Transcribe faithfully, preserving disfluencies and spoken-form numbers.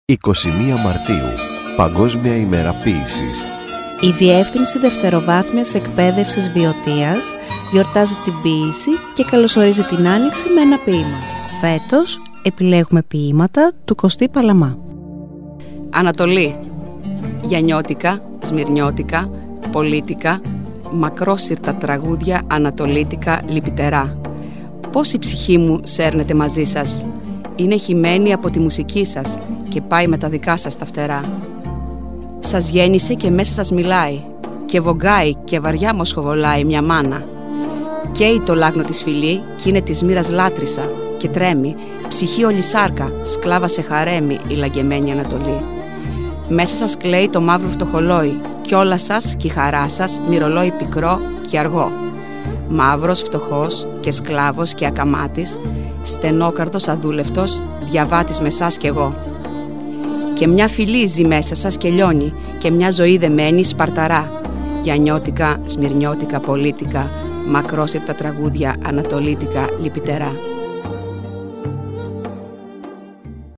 είκοσι μία Μαρτίου, Παγκόσμια ημέρα ποίησης. Η Διεύθυνση Δευτεροβάθμιας Εκπαίδευσης Βιωτείας γιορτάζει την ποίηση και καλωσορίζει την Άνοιξη με ένα ποίημα. Φέτος επιλέγουμε ποίηματα του Κωστή Παλαμά. Ανατολή. Γιαννιώτικα, σμυρνιώτικα, πολίτικα, μακρόσυρτα τραγούδια ανατολίτικα λυπητερά. Πώς η ψυχή μου σέρνεται μαζί σας, είναι χυμένη από τη μουσική σας και πάει με τα δικά σας τα φτερά. Σας γέννησε και μέσα σας μιλάει και βογκάει και βαριά μοσχοβολάει μια μάνα. Καίει το λάγνο της φυλή κι είναι της μοίρας λάτρησα και τρέμει, ψυχή όλη σάρκα, σκλάβα σε χαρέμι η λαγκεμένη Ανατολή. Μέσα σας κλαίει το μαύρο φτωχολόι κι όλα σας κι η χαρά σας μυρολόι πικρό και αργό. Μαύρος, φτωχός και σκλάβος και ακαμάτης, στενόκαρδος, αδούλευτος, διαβάτης με σας κι εγώ. Και μια φυλή ζει μέσα σας και λιώνει και μια ζωή δεμένη σπαρταρά. Γιαννιώτικα, σμυρνιώτικα, πολίτικα, μακρόσυρτα τραγούδια ανατολίτικα λυπητερά.